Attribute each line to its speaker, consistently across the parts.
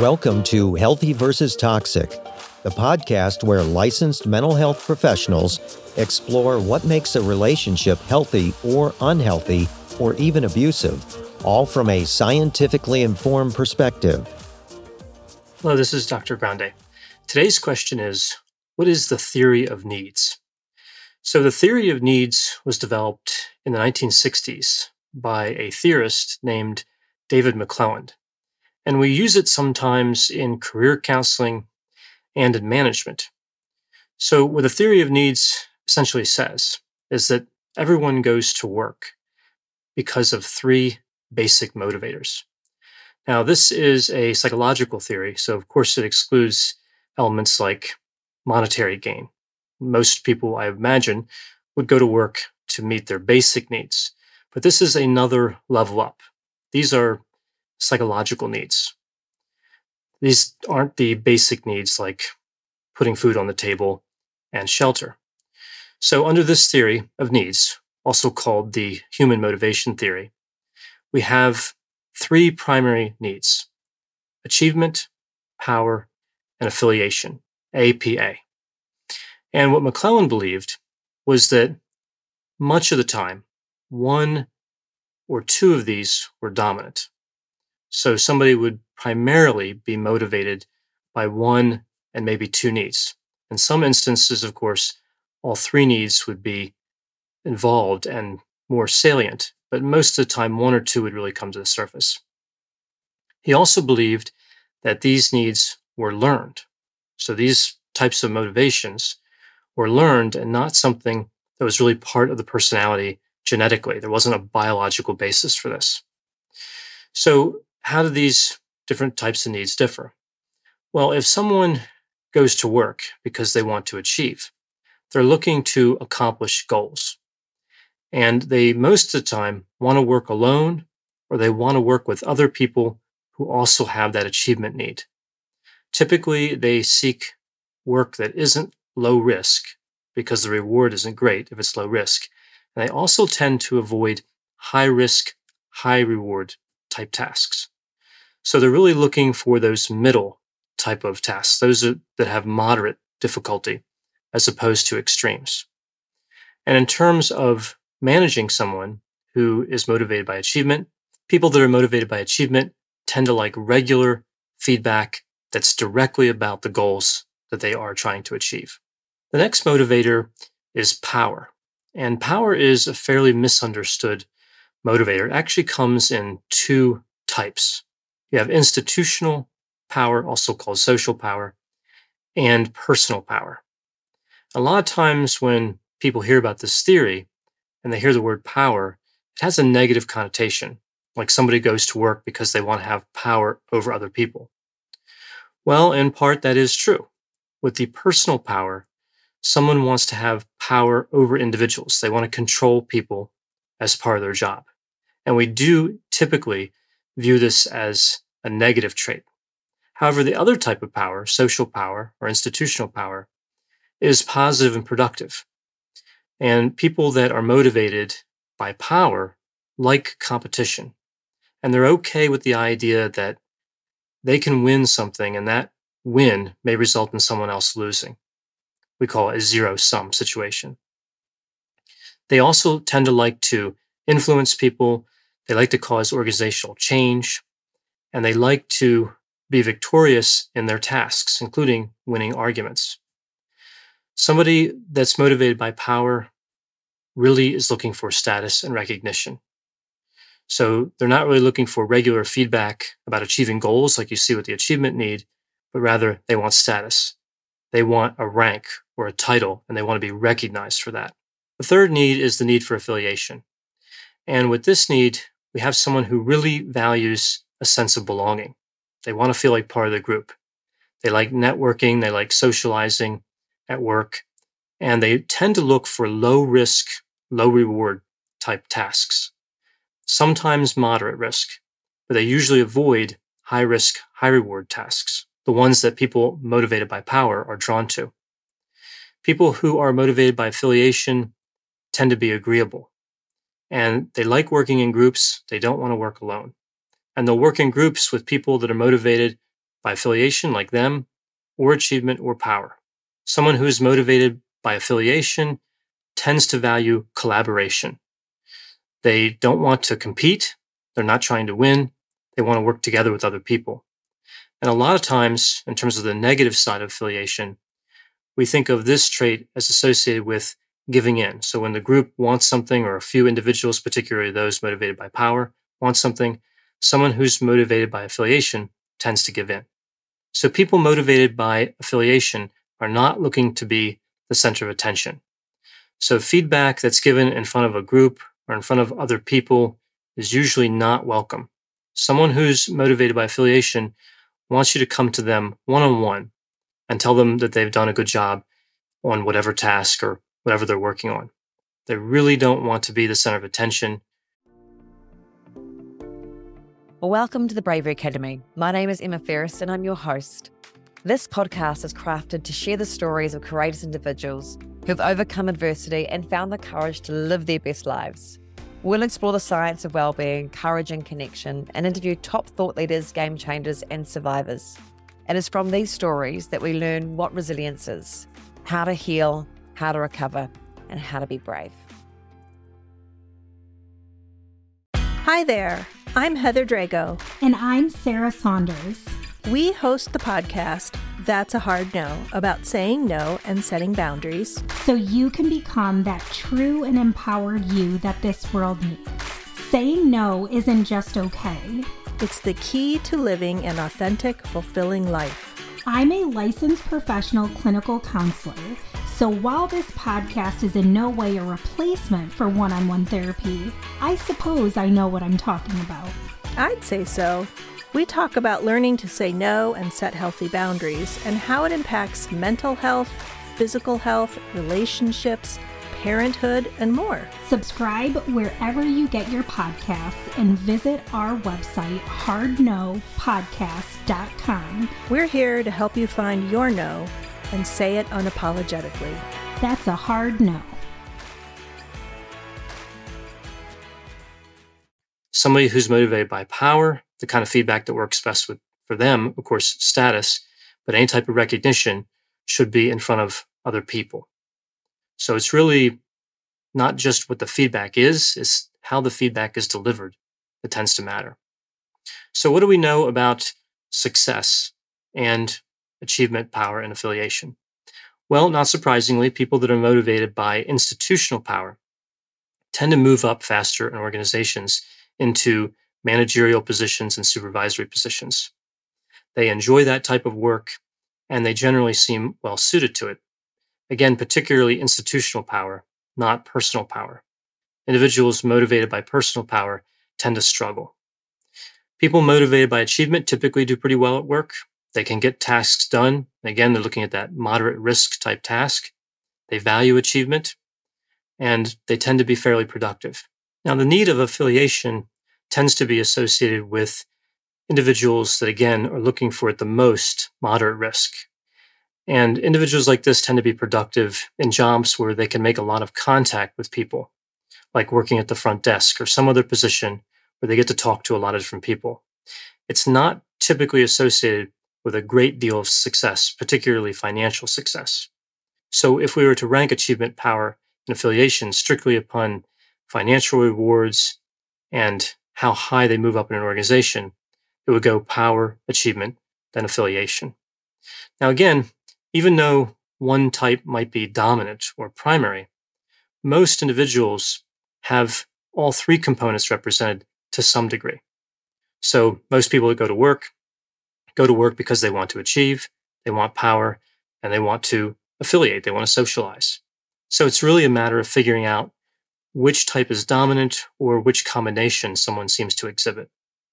Speaker 1: Welcome to Healthy versus Toxic, the podcast where licensed mental health professionals explore what makes a relationship healthy or unhealthy or even abusive, all from a scientifically informed perspective.
Speaker 2: Hello, this is Dr. Grande. Today's question is, what is the theory of needs? So the theory of needs was developed in the 1960s by a theorist named David McClelland. And we use it sometimes in career counseling and in management. So what the theory of needs essentially says is that everyone goes to work because of three basic motivators. Now, this is a psychological theory, so of course it excludes elements like monetary gain. Most people, I imagine, would go to work to meet their basic needs, but this is another level up. These are psychological needs. These aren't the basic needs like putting food on the table and shelter. So under this theory of needs, also called the human motivation theory, we have three primary needs: achievement, power, and affiliation, APA. And what McClelland believed was that much of the time, one or two of these were dominant. So somebody would primarily be motivated by one and maybe two needs. In some instances, of course, all three needs would be involved and more salient, but most of the time, one or two would really come to the surface. He also believed that these needs were learned. So these types of motivations were learned and not something that was really part of the personality genetically. There wasn't a biological basis for this. So how do these different types of needs differ? Well, if someone goes to work because they want to achieve, they're looking to accomplish goals. And they most of the time want to work alone, or they want to work with other people who also have that achievement need. Typically, they seek work that isn't low risk because the reward isn't great if it's low risk. And they also tend to avoid high risk, high reward type tasks. So they're really looking for those middle type of tasks, those that have moderate difficulty as opposed to extremes. And in terms of managing someone who is motivated by achievement, people that are motivated by achievement tend to like regular feedback that's directly about the goals that they are trying to achieve. The next motivator is power. And power is a fairly misunderstood motivator. It actually comes in two types. You have institutional power, also called social power, and personal power. A lot of times when people hear about this theory and they hear the word power, it has a negative connotation, like somebody goes to work because they want to have power over other people. Well, in part, that is true. With the personal power, someone wants to have power over individuals. They want to control people as part of their job. And we do typically view this as a negative trait. However, the other type of power, social power or institutional power, is positive and productive. And people that are motivated by power like competition. And they're okay with the idea that they can win something and that win may result in someone else losing. We call it a zero-sum situation. They also tend to like to influence people. They like to cause organizational change. And they like to be victorious in their tasks, including winning arguments. Somebody that's motivated by power really is looking for status and recognition. So they're not really looking for regular feedback about achieving goals like you see with the achievement need, but rather they want status. They want a rank or a title, and they want to be recognized for that. The third need is the need for affiliation. And with this need, we have someone who really values a sense of belonging. They want to feel like part of the group. They like networking, they like socializing at work, and they tend to look for low risk, low reward type tasks. Sometimes moderate risk, but they usually avoid high risk, high reward tasks, the ones that people motivated by power are drawn to. People who are motivated by affiliation tend to be agreeable, and they like working in groups. They don't want to work alone. And they'll work in groups with people that are motivated by affiliation, like them, or achievement or power. Someone who is motivated by affiliation tends to value collaboration. They don't want to compete. They're not trying to win. They want to work together with other people. And a lot of times, in terms of the negative side of affiliation, we think of this trait as associated with giving in. So when the group wants something, or a few individuals, particularly those motivated by power, want something, someone who's motivated by affiliation tends to give in. So people motivated by affiliation are not looking to be the center of attention. So feedback that's given in front of a group or in front of other people is usually not welcome. Someone who's motivated by affiliation wants you to come to them one-on-one and tell them that they've done a good job on whatever task or whatever they're working on. They really don't want to be the center of attention.
Speaker 3: Welcome to the Bravery Academy. My name is Emma Ferris and I'm your host. This podcast is crafted to share the stories of courageous individuals who've overcome adversity and found the courage to live their best lives. We'll explore the science of well-being, courage and connection, and interview top thought leaders, game changers, and survivors. It is from these stories that we learn what resilience is, how to heal, how to recover, and how to be brave.
Speaker 4: Hi there, I'm Heather Drago.
Speaker 5: And I'm Sarah Saunders.
Speaker 4: We host the podcast, That's a Hard No, about saying no and setting boundaries,
Speaker 5: So you can become that true and empowered you that this world needs. Saying no isn't just okay.
Speaker 4: It's the key to living an authentic, fulfilling life.
Speaker 5: I'm a licensed professional clinical counselor, so while this podcast is in no way a replacement for one-on-one therapy, I suppose I know what I'm talking about.
Speaker 4: I'd say so. We talk about learning to say no and set healthy boundaries and how it impacts mental health, physical health, relationships, parenthood, and more.
Speaker 5: Subscribe wherever you get your podcasts and visit our website, hardnopodcast.com.
Speaker 4: We're here to help you find your no and say it unapologetically.
Speaker 5: That's a hard no.
Speaker 2: Somebody who's motivated by power, the kind of feedback that works best for them, of course, status, but any type of recognition should be in front of other people. So it's really not just what the feedback is, it's how the feedback is delivered that tends to matter. So what do we know about success and achievement, power, and affiliation? Well, not surprisingly, people that are motivated by institutional power tend to move up faster in organizations into managerial positions and supervisory positions. They enjoy that type of work, and they generally seem well suited to it. Again, particularly institutional power, not personal power. Individuals motivated by personal power tend to struggle. People motivated by achievement typically do pretty well at work. They can get tasks done. Again, they're looking at that moderate risk type task. They value achievement, and they tend to be fairly productive. Now, the need of affiliation tends to be associated with individuals that, again, are looking for at the most moderate risk. And individuals like this tend to be productive in jobs where they can make a lot of contact with people, like working at the front desk or some other position where they get to talk to a lot of different people. It's not typically associated with a great deal of success, particularly financial success. So if we were to rank achievement, power, and affiliation strictly upon financial rewards and how high they move up in an organization, it would go power, achievement, then affiliation. Now, again, even though one type might be dominant or primary, most individuals have all three components represented to some degree. So most people that go to work because they want to achieve, they want power, and they want to affiliate, they want to socialize. So it's really a matter of figuring out which type is dominant or which combination someone seems to exhibit.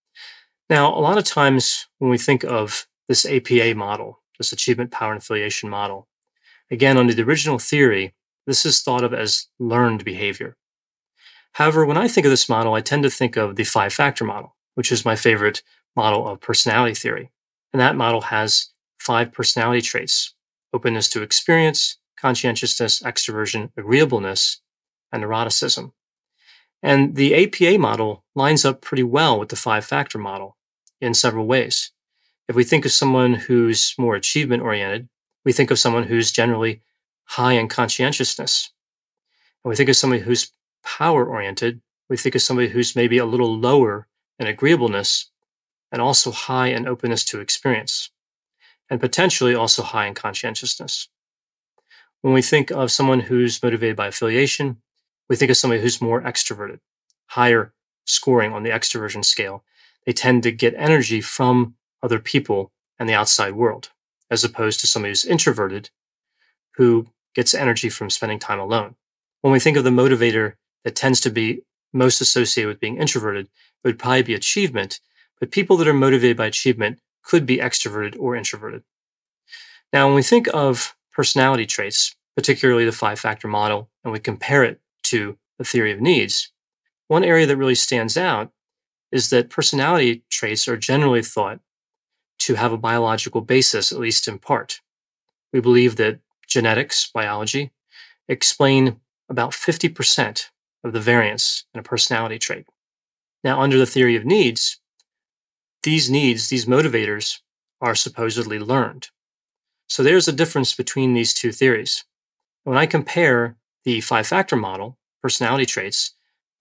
Speaker 2: Now, a lot of times when we think of this APA model, this achievement, power, and affiliation model, again, under the original theory, this is thought of as learned behavior. However, when I think of this model, I tend to think of the 5-factor model, which is my favorite model of personality theory. And that model has 5 personality traits: openness to experience, conscientiousness, extroversion, agreeableness, and neuroticism. And the APA model lines up pretty well with the 5-factor model in several ways, If we think of someone who's more achievement oriented, we think of someone who's generally high in conscientiousness. And we think of somebody who's power oriented, we think of somebody who's maybe a little lower in agreeableness and also high in openness to experience, and potentially also high in conscientiousness. When we think of someone who's motivated by affiliation, we think of somebody who's more extroverted, higher scoring on the extroversion scale. They tend to get energy from other people and the outside world, as opposed to somebody who's introverted, who gets energy from spending time alone. When we think of the motivator that tends to be most associated with being introverted, it would probably be achievement, but people that are motivated by achievement could be extroverted or introverted. Now, when we think of personality traits, particularly the 5-factor model, and we compare it to the theory of needs, one area that really stands out is that personality traits are generally thought to have a biological basis, at least in part. We believe that genetics, biology, explain about 50% of the variance in a personality trait. Now, under the theory of needs, these motivators, are supposedly learned. So there's a difference between these two theories. When I compare the 5-factor model, personality traits,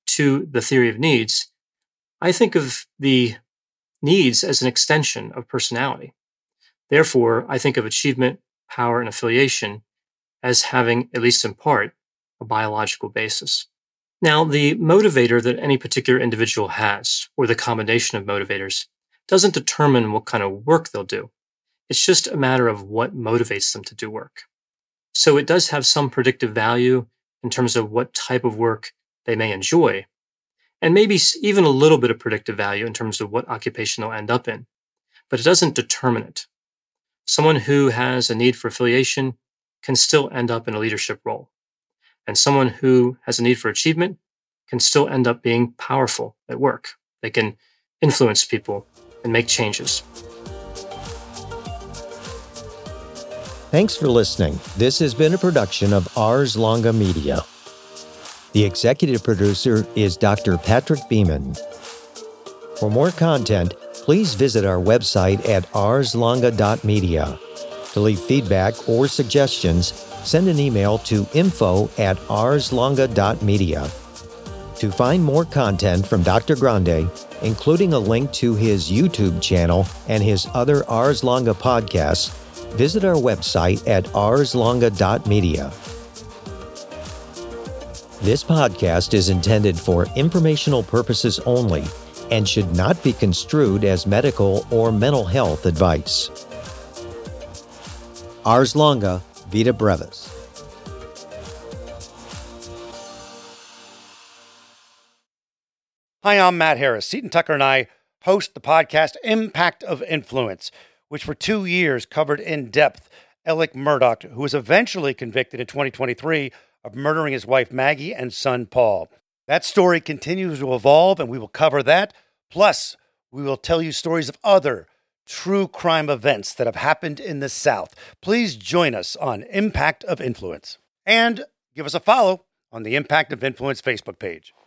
Speaker 2: to the theory of needs, I think of the needs as an extension of personality. Therefore, I think of achievement, power, and affiliation as having, at least in part, a biological basis. Now, the motivator that any particular individual has, or the combination of motivators, doesn't determine what kind of work they'll do. It's just a matter of what motivates them to do work. So it does have some predictive value in terms of what type of work they may enjoy, and maybe even a little bit of predictive value in terms of what occupation they'll end up in. But it doesn't determine it. Someone who has a need for affiliation can still end up in a leadership role. And someone who has a need for achievement can still end up being powerful at work. They can influence people and make changes.
Speaker 1: Thanks for listening. This has been a production of Ars Longa Media. The executive producer is Dr. Patrick Beeman. For more content, please visit our website at arslonga.media. To leave feedback or suggestions, send an email to info@arslonga.media. To find more content from Dr. Grande, including a link to his YouTube channel and his other Ars Longa podcasts, visit our website at arslonga.media. This podcast is intended for informational purposes only and should not be construed as medical or mental health advice. Ars Longa, Vita Brevis.
Speaker 6: Hi, I'm Matt Harris. Seton Tucker and I host the podcast Impact of Influence, which for 2 years covered in depth Alec Murdaugh, who was eventually convicted in 2023 of murdering his wife Maggie and son Paul. That story continues to evolve, and we will cover that. Plus, we will tell you stories of other true crime events that have happened in the South. Please join us on Impact of Influence. And give us a follow on the Impact of Influence Facebook page.